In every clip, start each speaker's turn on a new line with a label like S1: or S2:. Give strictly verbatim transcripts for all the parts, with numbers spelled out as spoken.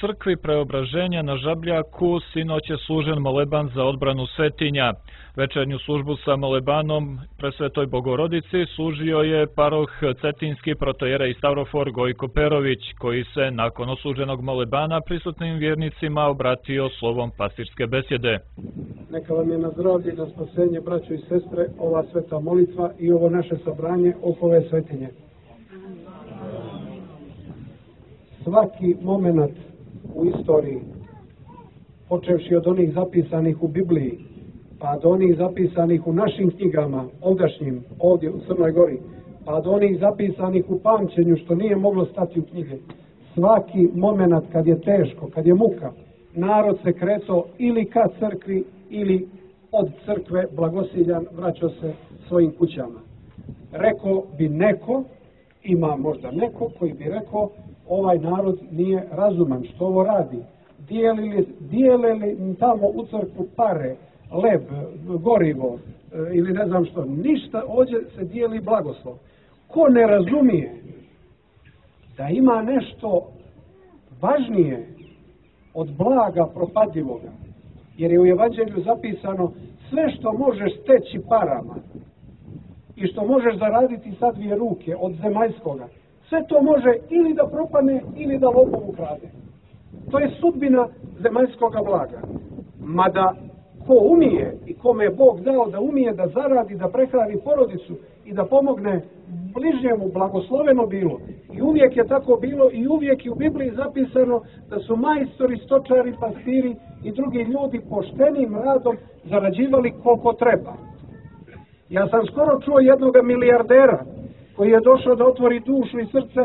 S1: crkvi Preobraženja na Žabljaku sinoć je služen moleban za odbranu svetinja. Večernju službu sa molebanom Presvetoj Bogorodici služio je paroh cetinski protojerej Stavrofor Gojko Perović, koji se nakon odsluženog molebana prisutnim vjernicima obratio slovom pastirske besjede.
S2: Neka vam je na zdravlje i na spasenje, braćo i sestre, ova sveta molitva i ovo naše sabranje oko ove svetinje. Svaki moment u istoriji, počevši od onih zapisanih u Bibliji, pa do onih zapisanih u našim knjigama, ovdašnjim, ovdje u Crnoj Gori, pa do onih zapisanih u pamćenju, što nije moglo stati u knjige. Svaki moment kad je teško, kad je muka, narod se kretao ili ka crkvi, ili od crkve blagosiljan vraćao se svojim kućama. Rekao bi neko, ima možda neko koji bi rekao, ovaj narod nije razuman, što ovo radi. Dijelili, dijelili tamo u crkvu pare, leb, gorivo ili ne znam što. Ništa, ovdje se dijeli blagoslov. Ko ne razumije da ima nešto važnije od blaga propadljivoga, jer je u Evanđelju zapisano sve što možeš steći parama i što možeš zaraditi sa dvije ruke od zemaljskoga, sve to može ili da propane ili da lopov ukrade. To je sudbina zemaljskoga blaga. Mada ko umije i kome je Bog dao da umije da zaradi, da prehrani porodicu i da pomogne bližnjemu, blagosloveno bilo. I uvijek je tako bilo i uvijek je u Bibliji zapisano da su majstori, stočari, pastiri i drugi ljudi poštenim radom zarađivali koliko treba. Ja sam skoro čuo jednog milijardera koji je došao da otvori dušu i srce,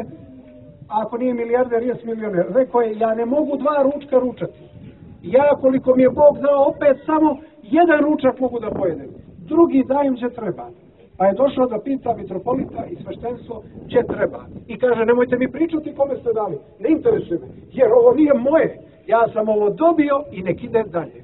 S2: a ako nije milijarder, jes milioner. Rekao je, ja ne mogu dva ručka ručati. Ja, koliko mi je Bog dao, opet samo jedan ručak mogu da pojedem. Drugi dajem će treba. Pa je došao da pita mitropolita i sveštenstvo će treba. I kaže, nemojte mi pričati kome ste dali. Ne interesuje me, jer ovo nije moje. Ja sam ovo dobio i nek ide dalje.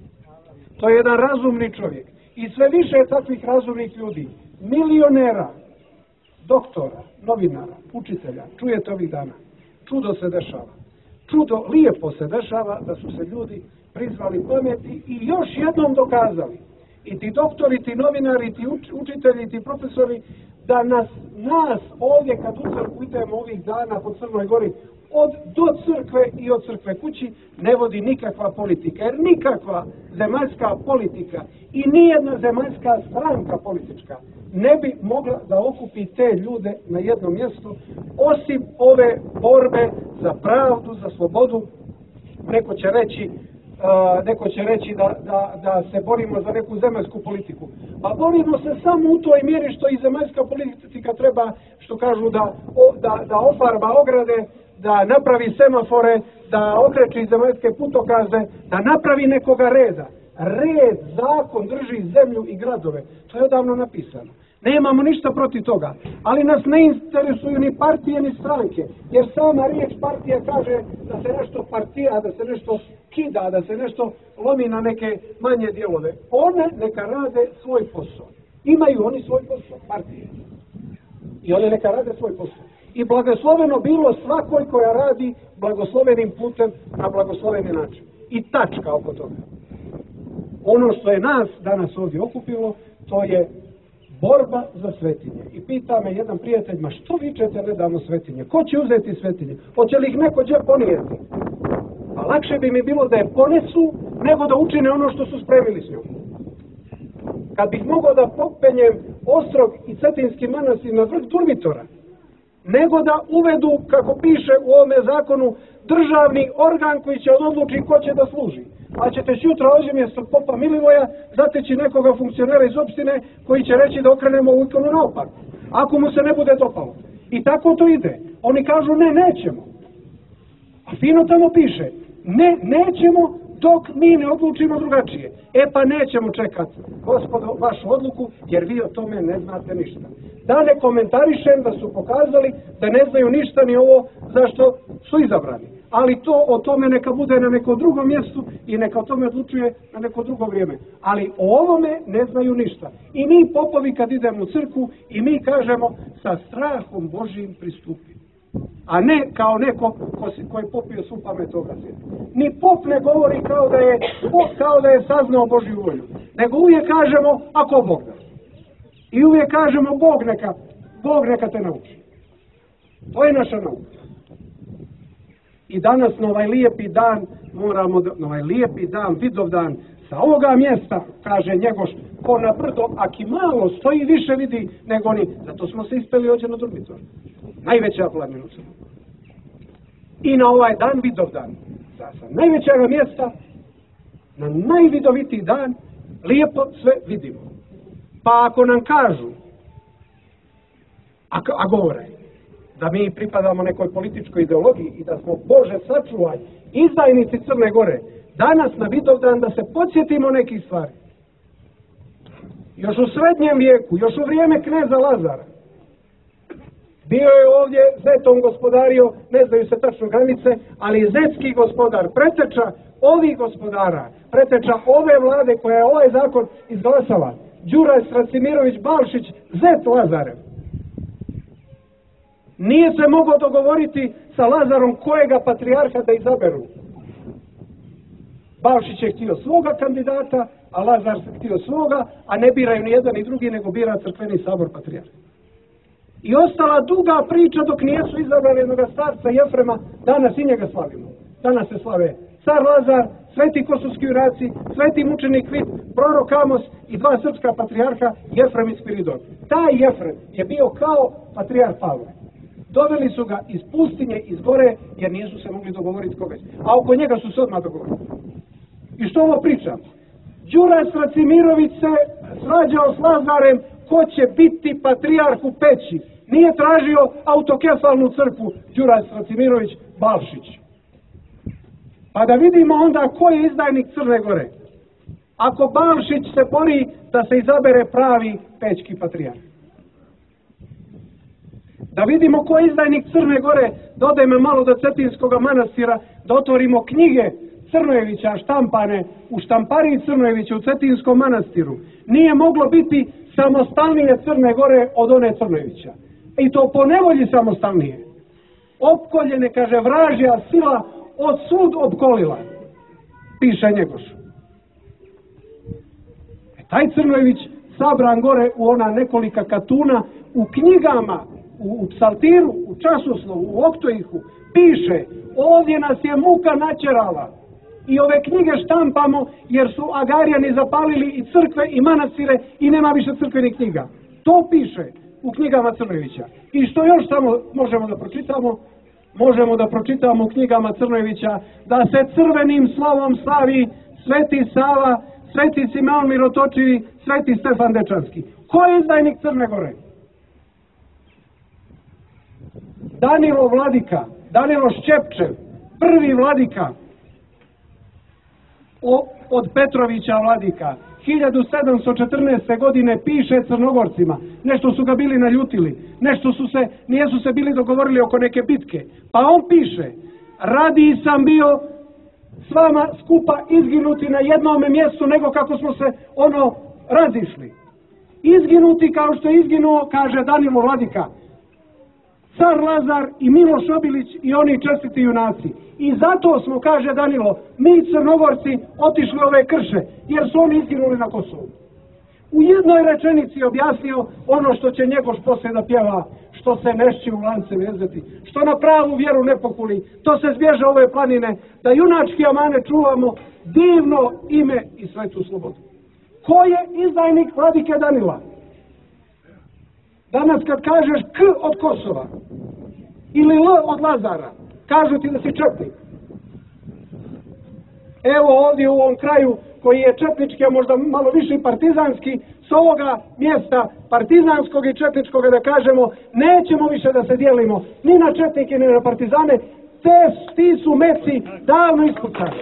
S2: To je jedan razumni čovjek. I sve više je takvih razumnih ljudi. Milionera, doktora, novinara, učitelja. Čujete ovih dana. Čudo se dešava. Čudo, lijepo se dešava da su se ljudi prizvali pameti i još jednom dokazali. I ti doktori, ti novinari, ti učitelji, ti profesori, da nas, nas ovdje kad u crkvu idemo ovih dana po Crnoj Gori, od do crkve i od crkve kući ne vodi nikakva politika. Jer nikakva zemaljska politika i nijedna zemaljska stranka politička ne bi mogla da okupi te ljude na jednom mjestu, osim ove borbe za pravdu, za slobodu. Neko će reći, uh, neko će reći da, da, da se borimo za neku zemaljsku politiku. Pa borimo se samo u toj mjeri što i zemaljska politika treba, što kažu, da, o, da, da ofarba ograde, da napravi semafore, da okreći zemaljske putokaze, da napravi nekoga reda. Red, zakon drži zemlju i gradove. To je odavno napisano. Nemamo ništa protiv toga, ali nas ne interesuju ni partije ni stranke, jer sama riječ partija kaže da se nešto partija, da se nešto kida, da se nešto lomi na neke manje dijelove. One neka rade svoj posao. Imaju oni svoj posao, partije. I one neka rade svoj posao. I blagosloveno bilo svakoj koja radi blagoslovenim putem na blagosloveni način. I tačka oko toga. Ono što je nas danas ovdje okupilo, to je borba za svetinje. I pita me jedan prijatelj, ma što vičete nedavno svetinje? Ko će uzeti svetinje? Hoće li ih neko džep ponijeti? A lakše bi mi bilo da je ponesu, nego da učine ono što su spremili s njom. Kad bih mogao da popenjem Ostrog i Cetinski manastir na vrh Durmitora, nego da uvedu, kako piše u ovome zakonu, državni organ koji će odluči ko će da služi. A ćete sutra ovdje mjesto popa Milivoja zateći nekoga funkcionera iz opštine koji će reći da okrenemo u ikonu naopak, ako mu se ne bude dopalo. I tako to ide. Oni kažu ne, nećemo. A fino tamo piše, ne, nećemo dok mi ne odlučimo drugačije. E pa nećemo čekati, gospodo, vašu odluku, jer vi o tome ne znate ništa. Da ne komentarišem da su pokazali da ne znaju ništa ni ovo zašto su izabrani. Ali to o tome neka bude na nekom drugom mjestu i neka o tome odlučuje na neko drugo vrijeme. Ali o ovome ne znaju ništa. I mi popovi kad idemo u crkvu i mi kažemo sa strahom Božijim pristupi. a ne kao neko ko, si, ko je popio svu pamet toga svijeta. Ni pop ne govori kao da je, kao da je saznao Božju volju, nego uvijek kažemo ako Bog da. I uvijek kažemo Bog neka, Bog neka te nauči. To je naša nauka. I danas na ovaj lijepi dan moramo, da, na ovaj lijepi dan, Vidovdan, sa ovoga mjesta, kaže Njegoš, ko na brdo, aki malo stoji, više vidi nego oni. Zato smo se ispeli ovdje na Durmitor. Najveća planina. I na ovaj dan, Vidovdan, sa, sa najvećega mjesta, na najvidovitiji dan, lijepo sve vidimo. Pa ako nam kažu, a, a govore, da mi pripadamo nekoj političkoj ideologiji i da smo, Bože sačuvaj, izdajnici Crne Gore, danas na Vidovdan da se podsjetimo nekih stvari. Još u srednjem vijeku, još u vrijeme kneza Lazara, bio je ovdje zetom gospodario, ne znaju se tačno granice, ali zetski gospodar, preteča ovih gospodara, preteča ove vlade koja je ovaj zakon izglasala, Đura Stracimirović Balšić, zet Lazarev. Nije se mogao dogovoriti sa Lazarom kojega patrijarha da izaberu. Balšić je htio svoga kandidata, a Lazar se htio svoga, a ne biraju ni jedan ni drugi, nego bira crkveni sabor patrijarha. I ostala duga priča dok nijesu izabrali jednog starca Jefrema, danas i njega slavimo. Danas se slave car Lazar, sveti kosovski juraci, sveti mučenik Vit, prorok Amos i dva srpska patrijarha, Jefrem i Spiridon. Taj Jefrem je bio kao patrijarh Pavle. Doveli su ga iz pustinje, iz gore, jer nisu se mogli dogovoriti koga. A oko njega su se odmah dogovorili. I što ovo pričam? Đura Stracimirović se svađao s Lazarem ko će biti patrijarh u Peći. Nije tražio autokefalnu crkvu Đura Stracimirović Balšić. Pa da vidimo onda ko je izdajnik Crne Gore. Ako Balšić se bori da se izabere pravi pećki patrijarh. Da vidimo ko je izdajnik Crne Gore, da odemo malo do Cetinskog manastira, da otvorimo knjige Crnojevića štampane u štampariji Crnojevića u Cetinskom manastiru. Nije moglo biti samostalnije Crne Gore od one Crnojevića. I to po nevolji samostalnije. Opkoljene, kaže, vražja sila od sud opkolila, piše Njegoš. E, taj Crnojević sabran gore u ona nekolika katuna, u knjigama, u, u psaltiru, u časoslovu, u oktoihu, piše, ovdje nas je muka načerala. I ove knjige štampamo jer su Agarijani zapalili i crkve i manastire i nema više crkvenih knjiga. To piše u knjigama Crnojevića. I što još samo možemo da pročitamo? Možemo da pročitamo u knjigama Crnojevića da se crvenim slovom slavi Sveti Sava, Sveti Simeon Mirotočivi, Sveti Stefan Dečanski. Ko je izdajnik Crne Gore? Danilo Vladika, Danilo Šćepčev, prvi vladika o, od Petrovića Vladika, hiljadu sedamsto četrnaeste. godine piše Crnogorcima, nešto su ga bili naljutili, nešto su se, nijesu se bili dogovorili oko neke bitke, pa on piše, radiji sam bio s vama skupa izginuti na jednome mjestu nego kako smo se ono razišli. Izginuti kao što je izginuo, kaže Danilo Vladika, car Lazar i Miloš Obilić i oni čestiti junaci. I zato smo, kaže Danilo, mi Crnogorci otišli ove krše, jer su oni izginuli na Kosovu. U jednoj rečenici objasnio ono što će Njegoš poslije da pjeva, što se nešći u lance vezati, što na pravu vjeru ne pokuli, to se zbježe ove planine, da junački amane čuvamo, divno ime i svetu slobodu. Ko je izdajnik Vladike Danila? Danas kad kažeš K od Kosova ili L od Lazara, kažu ti da si četnik. Evo ovdje u ovom kraju koji je četnički, a možda malo više partizanski, s ovoga mjesta partizanskog i četničkog da kažemo, nećemo više da se dijelimo ni na četnike ni na partizane, te ti su meci davno ispucani.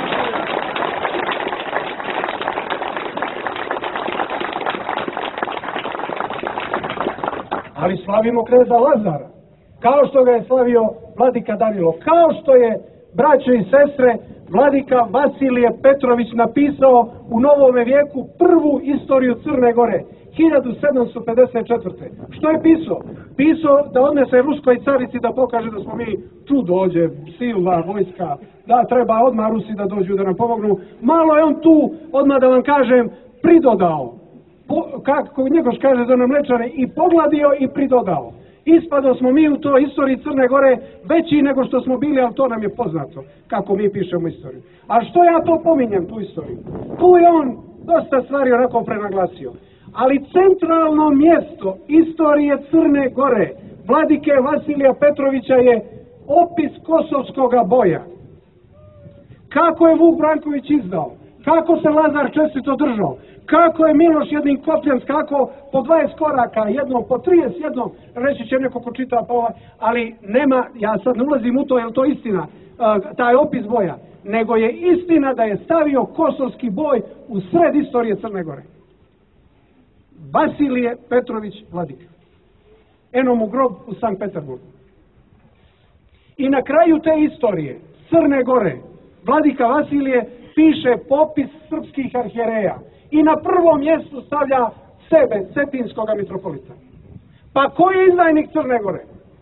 S2: Ali slavimo kneza Lazara, kao što ga je slavio Vladika Danilo, kao što je, braće i sestre, Vladika Vasilije Petrović napisao u novome vijeku prvu istoriju Crne Gore, hiljadu sedamsto pedeset četvrte. Što je pisao? Pisao da odnese ruskoj carici da pokaže da smo mi tu dođe, silna vojska, da treba odmah Rusi da dođu da nam pomognu. Malo je on tu, odmah da vam kažem, pridodao. Po, kako Njegoš kaže za nam Mlečane, i pogladio i pridodao. Ispadao smo mi u toj istoriji Crne Gore veći nego što smo bili, ali to nam je poznato, kako mi pišemo istoriju. A što ja to pominjem, tu istoriju? Tu je on dosta stvari onako prenaglasio. Ali centralno mjesto istorije Crne Gore, vladike Vasilija Petrovića, je opis kosovskoga boja. Kako je Vuk Branković izdao, kako se Lazar čestito držao, kako je Miloš jednim kopljem skakao po dvadeset koraka, jednom po trideset, jednom, reći će neko ko čita pa ovaj, ali nema, ja sad ne ulazim u to, je li to istina, taj opis boja, nego je istina da je stavio kosovski boj u sred istorije Crne Gore. Vasilije Petrović vladika. Eno mu grob u Sankt Peterburgu. I na kraju te istorije Crne Gore vladika Vasilije piše popis srpskih arhijereja i na prvom mjestu stavlja sebe, cetinskog mitropolita. Pa ko je izdajnik Crne Gore?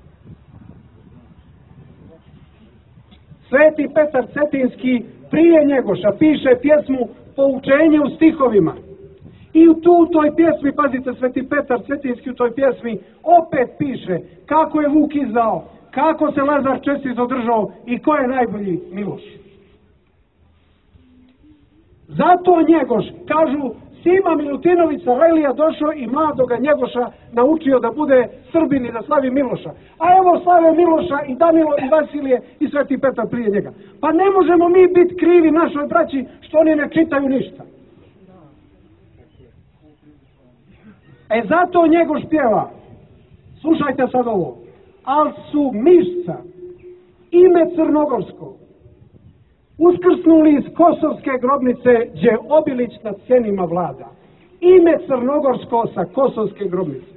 S2: Sveti Petar Cetinski prije Njegoša piše pjesmu Poučenje u stihovima. I u tu toj pjesmi, pazite, Sveti Petar Cetinski u toj pjesmi opet piše kako je Vuk izdao, kako se Lazar čestito držao i ko je najbolji Miloš. Zato Njegoš, kažu, Sima Milutinović Sarajlija došao i mladoga Njegoša naučio da bude Srbin i da slavi Miloša. A evo slave Miloša i Danilo i Vasilije i Sveti Petar prije njega. Pa ne možemo mi biti krivi našoj braći što oni ne čitaju ništa. E zato Njegoš pjeva, slušajte sad ovo, al su mišca, ime crnogorsko, uskrsnuli iz kosovske grobnice, gdje Obilić nad sjenima vlada. Ime crnogorsko sa kosovske grobnice.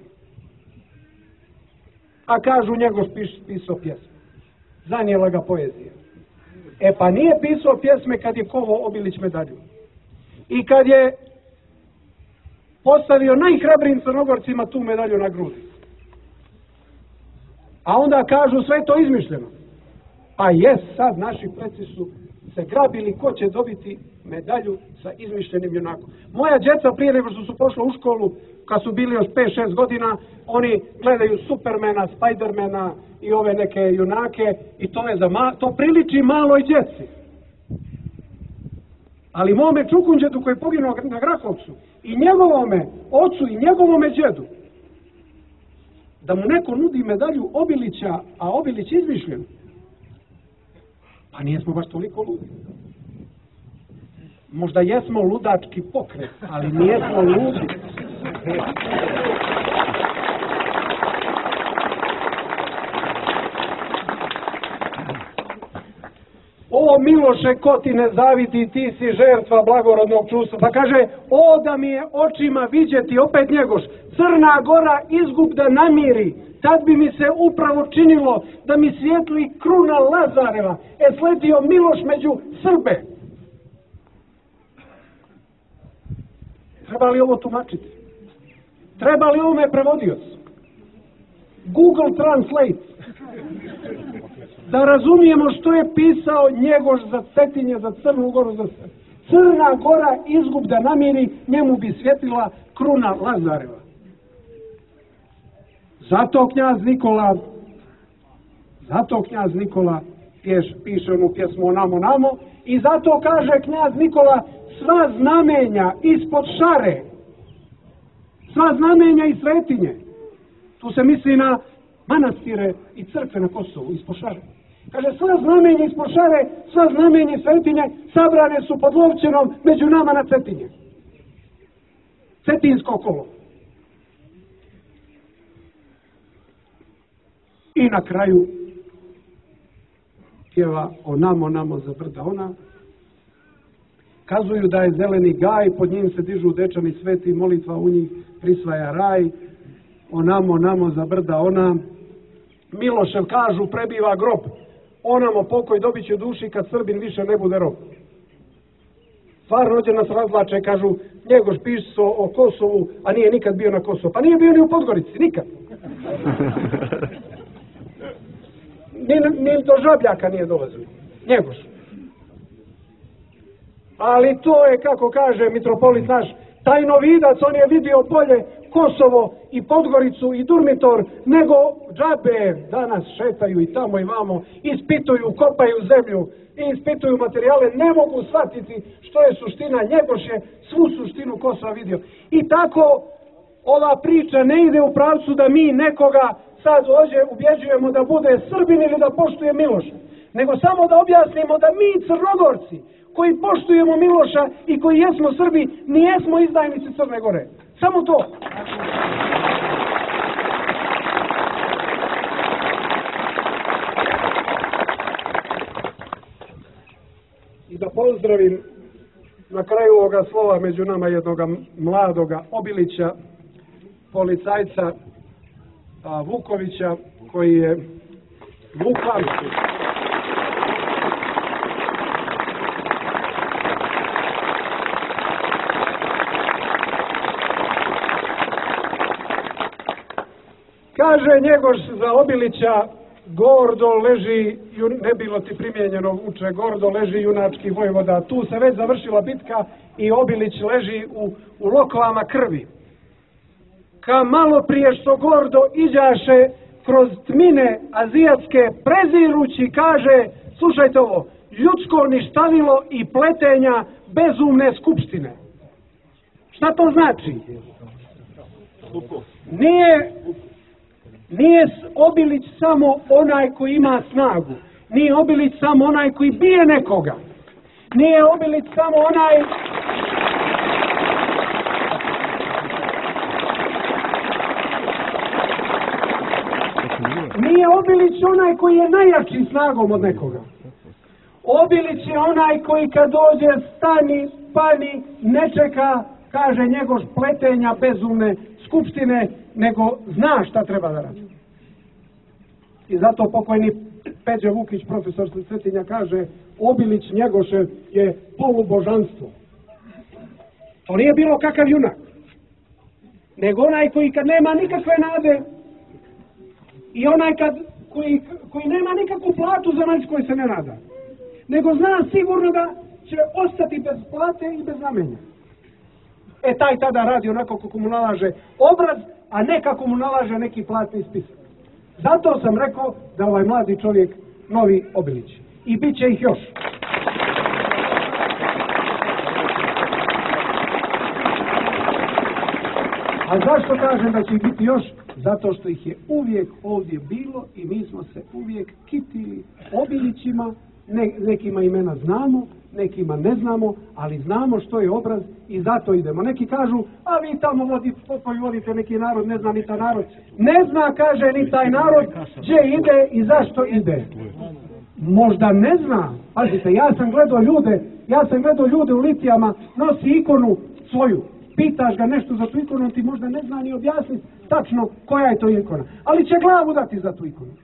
S2: A kažu Njegoš pis, pisao pjesme. Zanijela ga poezija. E pa nije pisao pjesme kad je kovo Obilić medalju. I kad je postavio najhrabrijim Crnogorcima tu medalju na grudi. A onda kažu sve je to izmišljeno. Pa jes, sad naši preci su se grabili ko će dobiti medalju sa izmišljenim junakom. Moja djeca prije nego što su pošla u školu, kad su bili još pet šest godina, oni gledaju Supermana, Spidermana i ove neke junake i to je za ma to priliči maloj djeci. Ali mome Čukunđetu koji je poginuo na Grahovcu i njegovome ocu i njegovome djedu, da mu neko nudi medalju Obilića, a Obilić izmišljen, pa nijesmo baš toliko ludi. Možda jesmo ludački pokret, ali nijesmo ludi. O Miloše, ko ti ne zavidi, ti si žrtva blagorodnog čustva. Pa kaže, o da mi je očima viđeti, opet Njegoš, Crna Gora izgub da namiri, tad bi mi se upravo činilo da mi svijetli kruna Lazareva, e sletio Miloš među Srbe. Treba li ovo tumačiti? Treba li ovome prevodioc? Google Translate. Da razumijemo što je pisao Njegoš za Cetinje, za Crnu Goru, za sve. Crna Gora izgub da namiri, njemu bi svjetila kruna Lazareva. Zato knjaz Nikola, zato knjaz Nikola pješ, piše onu pjesmu Onamo, namo, i zato kaže knjaz Nikola, sva znamenja ispod šare, sva znamenja i svetinje, tu se misli na manastire i crkve na Kosovu, ispod šare. Kaže, sva znamenja ispod šare, sva znamenja i svetinje sabrane su pod Lovćenom među nama na Cetinje. Cetinsko kolo. I na kraju pjeva Onamo, namo za brda ona. Kazuju da je zeleni gaj, pod njim se dižu dečani sveti, molitva u njih prisvaja raj. Onamo, namo za brda ona. Milošev kažu prebiva grob. Onamo pokoj dobit će duši kad Srbin više ne bude rob. Stvar rođe nas razlače, kažu Njegoš pisao o Kosovu, a nije nikad bio na Kosovu. Pa nije bio ni u Podgorici, nikad. ni, ni do Žabljaka nije dolazio. Njegoš. Ali to je, kako kaže mitropolit naš, tajnovidac, on je vidio bolje Kosovo i Podgoricu i Durmitor nego džabe danas šetaju i tamo i vamo, ispituju, kopaju zemlju i ispituju materijale, ne mogu shvatiti što je suština. Njegoš je svu suštinu Kosova vidio. I tako ova priča ne ide u pravcu da mi nekoga sad ovdje ubjeđujemo da bude Srbin ili da poštuje Miloša, nego samo da objasnimo da mi Crnogorci koji poštujemo Miloša i koji jesmo Srbi, nijesmo izdajnici Crne Gore. Samo to. I da pozdravim na kraju ovoga slova među nama jednog mladoga Obilića, policajca a, Vukovića, koji je Vukan. Kaže Njegoš za Obilića, gordo leži, ne bilo ti primijenjeno uče, gordo leži junački vojvoda. Tu se već završila bitka i Obilić leži u, u lokvama krvi. Ka malo prije što gordo iđaše kroz tmine azijatske, prezirući, kaže, slušajte ovo, ljudsko ništavilo i pletenja bezumne skupštine. Šta to znači? Nije... Nije Obilić samo onaj koji ima snagu. Nije Obilić samo onaj koji bije nekoga. Nije Obilić samo onaj... Nije Obilić onaj koji je najjači snagom od nekoga. Obilić je onaj koji kad dođe stani, pani, ne čeka, kaže Njegoš, pletenja bezumne skupštine, nego zna šta treba da radi. I zato pokojni Peđa Vukić, profesor sa Cetinja, kaže Obilić Njegošev je polubožanstvo. To nije bilo kakav junak, nego onaj koji kad nema nikakve nade i onaj kad, koji, koji nema nikakvu platu za noć koji se ne nada, nego zna sigurno da će ostati bez plate i bez znamenja. E taj tada radi onako kako mu nalaže obraz, a ne kako mu nalaže neki platni spisak. Zato sam rekao da ovaj mladi čovjek novi Obilić. I bit će ih još. A zašto kažem da će ih biti još? Zato što ih je uvijek ovdje bilo i mi smo se uvijek kitili Obilićima. Ne, nekima imena znamo, nekima ne znamo, ali znamo što je obraz i zato idemo. Neki kažu, a vi tamo vodi, koji vodite neki narod, ne zna ni taj narod. Ne zna, kaže, ni taj narod gdje ide i zašto ide. Možda ne zna. Pazite, ja sam gledao ljude, ja sam gledao ljude u litijama, nosi ikonu svoju. Pitaš ga nešto za tu ikonu, ti možda ne zna ni objasniti tačno koja je to ikona. Ali će glavu dati za tu ikonu.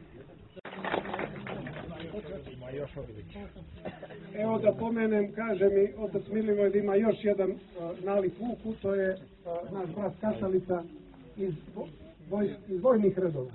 S2: Evo da pomenem, kaže mi otac Milivoj da ima još jedan uh, nalik Vuku, to je uh, naš brat Kasalica iz, voj, iz vojnih redova.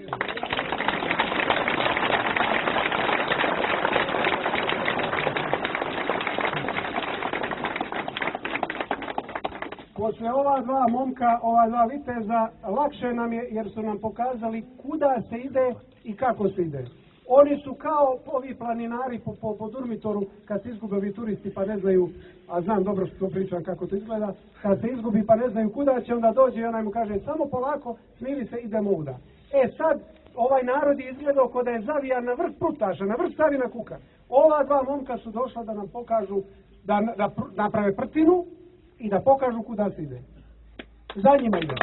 S2: Posle ova dva momka, ova dva viteza, lakše nam je jer su nam pokazali kuda se ide i kako se ide. Oni su kao ovi planinari po, po, po Durmitoru, kad se izgube ovi turisti pa ne znaju, a znam dobro što pričam kako to izgleda, kad se izgubi pa ne znaju kuda će, onda dođe i onaj mu kaže samo polako, smiri se, idemo uda. E sad, ovaj narod je izgledao kod da je zavijan na vrh prutaša, na vrh Savina Kuka. Ova dva momka su došla da nam pokažu, da, da naprave prtinu i da pokažu kuda se ide. Za njima ide.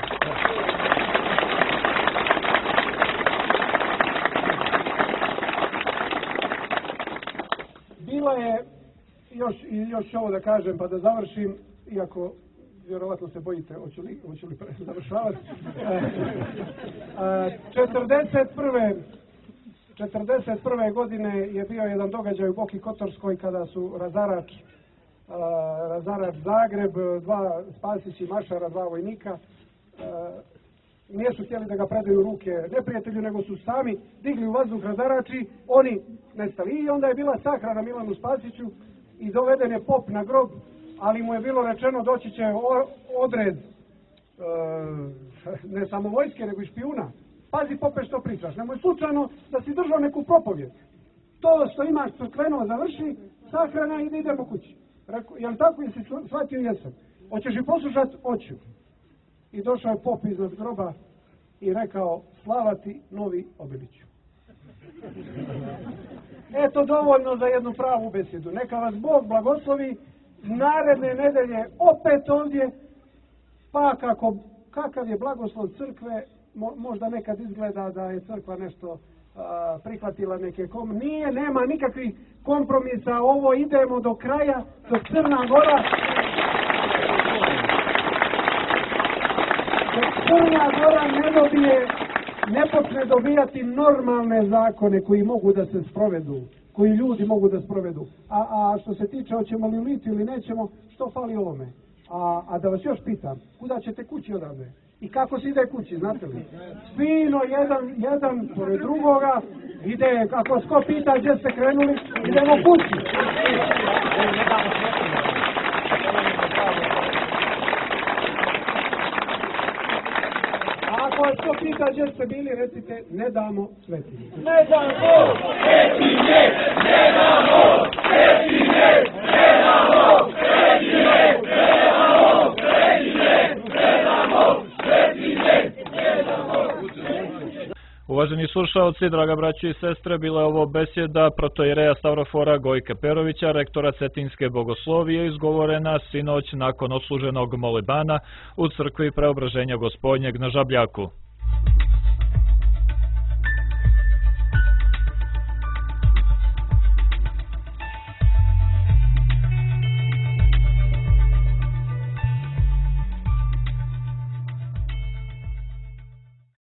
S2: Bila je, još, još ovo da kažem pa da završim, iako vjerovatno se bojite, hoću li, hoću li završavati. četrdeset prve godine je bio jedan događaj u Boki Kotorskoj kada su razarač, uh, razarač Zagreb, dva Spasić i Mašara, dva vojnika, uh, nisu htjeli da ga predaju u ruke neprijatelju, nego su sami digli u vazduh razarači, oni nestali. I onda je bila sahrana Milanu Spasiću i doveden je pop na grob, ali mu je bilo rečeno doći će odred e, ne samo vojske, nego i špijuna. Pazi pope što pričaš, nemoj slučajno da si držao neku propovijed. To što imaš crkveno završi, sahrana i da idemo kući. Rekao, jel tako, jesi shvatio? Jesam. Hoćeš i poslušat? Hoću. I došao je pop iznad groba i rekao, slava ti novi Obiliću. Eto dovoljno za jednu pravu besedu. Neka vas Bog blagoslovi, naredne nedelje opet ovdje, pa kako, kakav je blagoslov crkve, mo, možda nekad izgleda da je crkva nešto a, prihvatila neke kom... Nije, nema nikakvih kompromisa, ovo idemo do kraja, do Crna Gora. Crna Gora ne dobije, ne počne dobijati normalne zakone koji mogu da se sprovedu, koji ljudi mogu da sprovedu. A, a što se tiče hoćemo li uliti ili nećemo, što fali ovome? A, a da vas još pitam, kuda ćete kući odavde? I kako se ide kući, znate li? Fino, jedan, jedan pored drugoga, ide, ako sko pita gdje ste krenuli, idemo kući. Ako vas ko pita gdje ste bili, recite, ne damo Svetinje. Ne damo Svetinje, ne damo Svetinje, ne damo Svetinje, ne damo Svetinje, ne damo Svetinje, ne damo.
S1: Uvaženi slušalci, draga braći i sestre, bila je ovo besjeda protoijereja Stavrofora Gojka Perovića, rektora Cetinske bogoslovije, izgovorena sinoć nakon odsluženog molebana u crkvi Preobraženja Gospodnjeg na Žabljaku.